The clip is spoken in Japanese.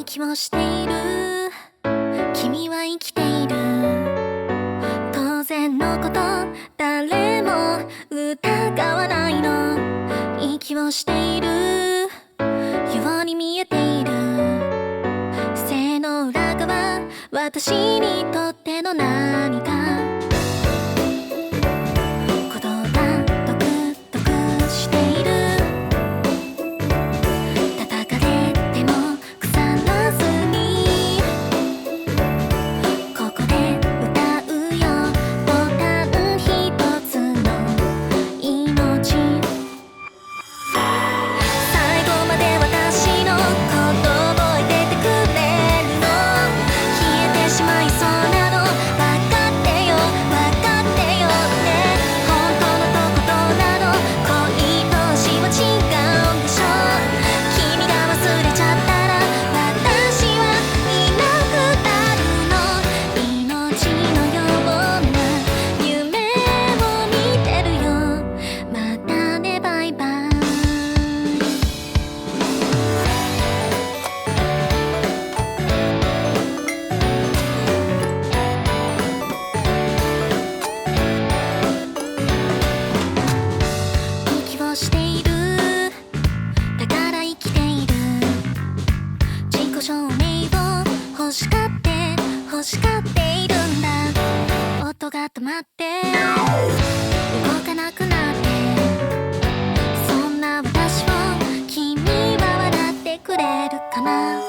息をしている、君は生きている、当然のこと、誰も疑わないの。息をしているように見えている、背の裏側、私にとっての何か。証明を欲しがっているんだ。音が止まって動かなくなって、そんな私を君は笑ってくれるかな。